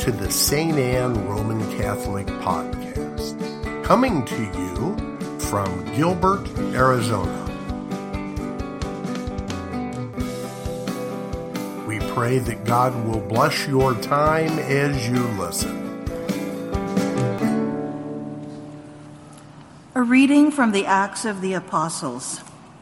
to the St. Anne Roman Catholic Podcast, coming to you from Gilbert, Arizona. We pray that God will bless your time as you listen. A reading from the Acts of the Apostles.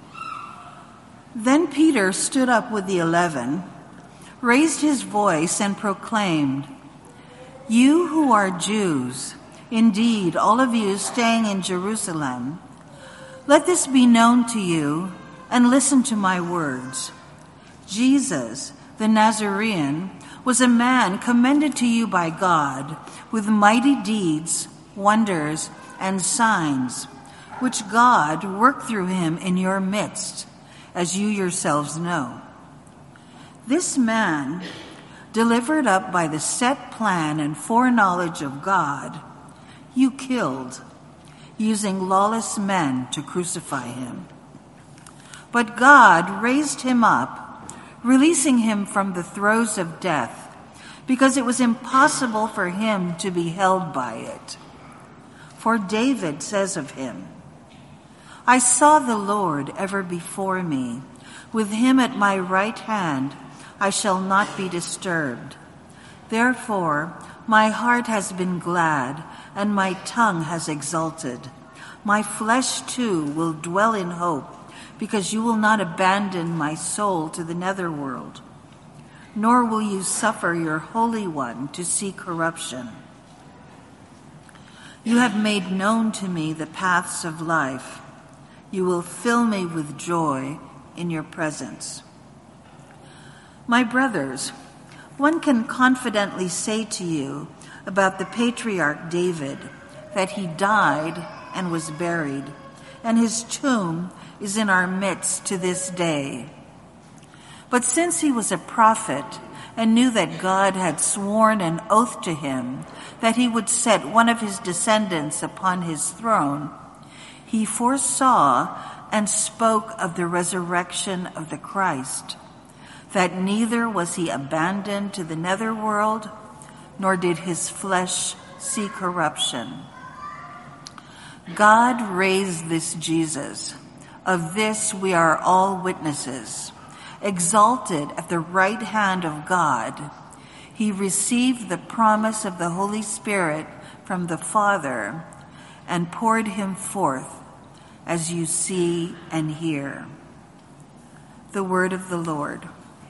Then Peter stood up with the 11, raised his voice and proclaimed, "You who are Jews, indeed all of you staying in Jerusalem, let this be known to you and listen to my words. Jesus, the Nazarene, was a man commended to you by God with mighty deeds, wonders, and signs, which God worked through him in your midst, as you yourselves know. This man, delivered up by the set plan and foreknowledge of God, you killed, using lawless men to crucify him. But God raised him up, releasing him from the throes of death, because it was impossible for him to be held by it. For David says of him, 'I saw the Lord ever before me. With him at my right hand, I shall not be disturbed. Therefore, my heart has been glad, and my tongue has exulted. My flesh too will dwell in hope, because you will not abandon my soul to the netherworld, nor will you suffer your Holy One to see corruption. You have made known to me the paths of life. You will fill me with joy in your presence.' My brothers, one can confidently say to you about the patriarch David that he died and was buried, and his tomb is in our midst to this day. But since he was a prophet and knew that God had sworn an oath to him that he would set one of his descendants upon his throne, he foresaw and spoke of the resurrection of the Christ, that neither was he abandoned to the netherworld, nor did his flesh see corruption. God raised this Jesus. Of this we are all witnesses. Exalted at the right hand of God, he received the promise of the Holy Spirit from the Father and poured him forth, as you see and hear." The word of the Lord.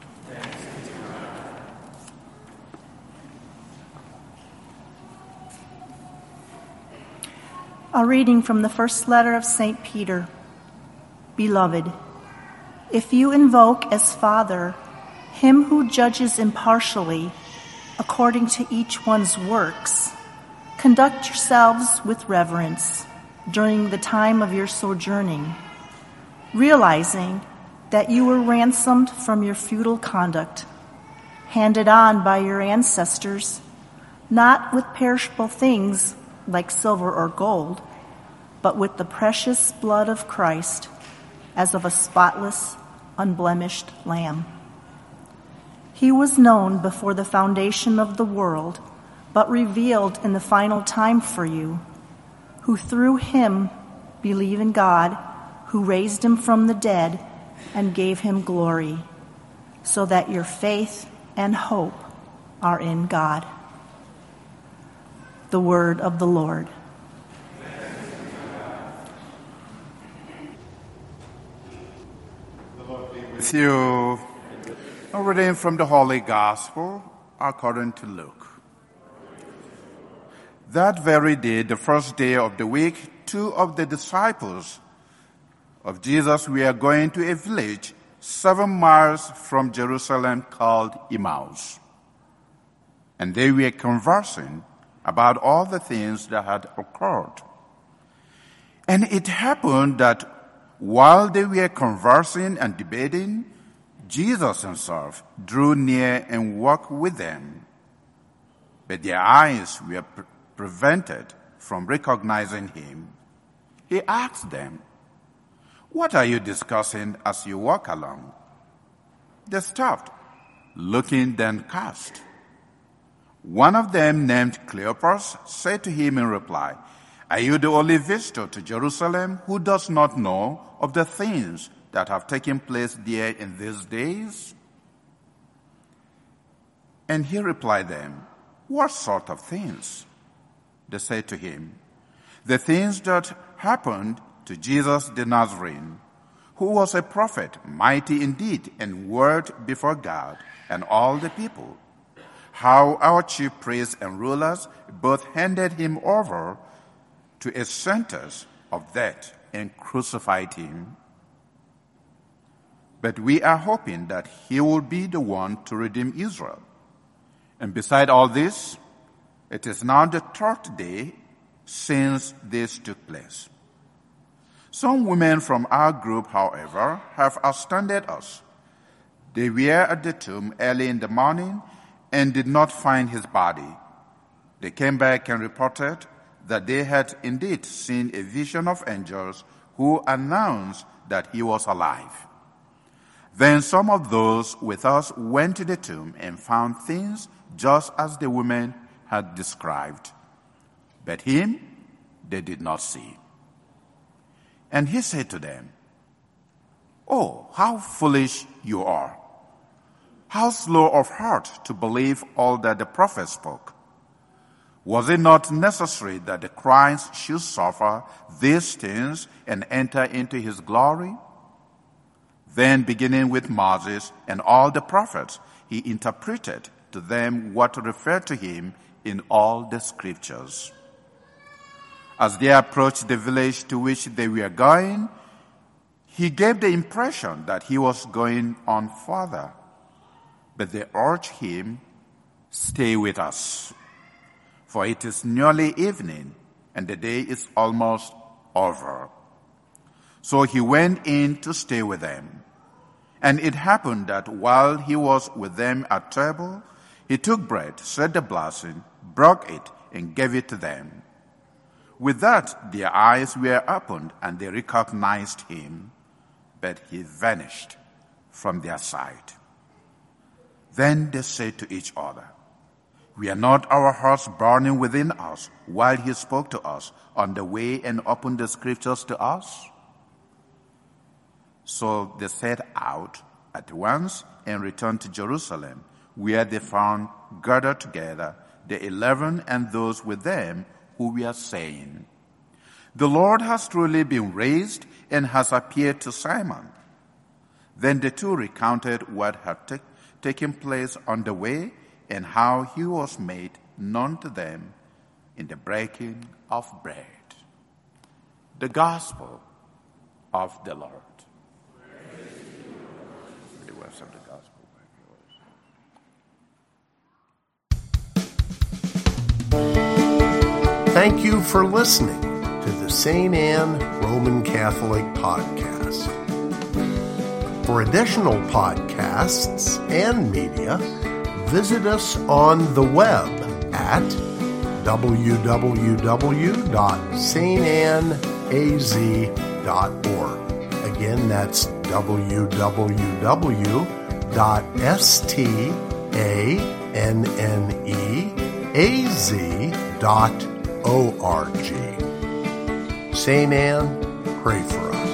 A reading from the first letter of St. Peter. Beloved, if you invoke as Father him who judges impartially according to each one's works, conduct yourselves with reverence during the time of your sojourning, realizing that you were ransomed from your futile conduct, handed on by your ancestors, not with perishable things like silver or gold, but with the precious blood of Christ, as of a spotless, unblemished lamb. He was known before the foundation of the world, but revealed in the final time for you, who through him believe in God, who raised him from the dead and gave him glory, so that your faith and hope are in God. The word of the Lord. The Lord be with you. A reading from the Holy Gospel according to Luke. That very day, the first day of the week, 2 of the disciples of Jesus were going to a village 7 miles from Jerusalem called Emmaus. And they were conversing about all the things that had occurred. And it happened that while they were conversing and debating, Jesus himself drew near and walked with them. But their eyes were prevented from recognizing him. He asked them, "What are you discussing as you walk along?" They stopped, looking downcast. One of them, named Cleopas, said to him in reply, "Are you the only visitor to Jerusalem who does not know of the things that have taken place there in these days?" And he replied them, "What sort of things?" They said to him, "The things that happened to Jesus the Nazarene, who was a prophet, mighty in deed and word before God and all the people. How our chief priests and rulers both handed him over to a sentence of death and crucified him. But we are hoping that he will be the one to redeem Israel. And beside all this, it is now the third day since this took place. Some women from our group, however, have astounded us. They were at the tomb early in the morning and did not find his body. They came back and reported that they had indeed seen a vision of angels who announced that he was alive. Then some of those with us went to the tomb and found things just as the women had described. But him they did not see." And he said to them, "Oh, how foolish you are! How slow of heart to believe all that the prophets spoke. Was it not necessary that the Christ should suffer these things and enter into his glory?" Then, beginning with Moses and all the prophets, he interpreted to them what referred to him in all the scriptures. As they approached the village to which they were going, he gave the impression that he was going on further. But they urged him, "Stay with us, for it is nearly evening and the day is almost over." So he went in to stay with them. And it happened that while he was with them at table, he took bread, said the blessing, broke it, and gave it to them. With that, their eyes were opened and they recognized him, but he vanished from their sight. Then they said to each other, "Were not our hearts burning within us while he spoke to us on the way and opened the scriptures to us?" So they set out at once and returned to Jerusalem, where they found gathered together the 11 and those with them who were saying, "The Lord has truly been raised and has appeared to Simon." Then the two recounted what had taken place on the way and how he was made known to them in the breaking of bread. The Gospel of the Lord. The words of the Gospel. Thank you for listening to the St. Anne Roman Catholic Podcast. For additional podcasts and media, visit us on the web at www.stannaz.org. Again, that's www.stannaz.org. St. Anne, pray for us.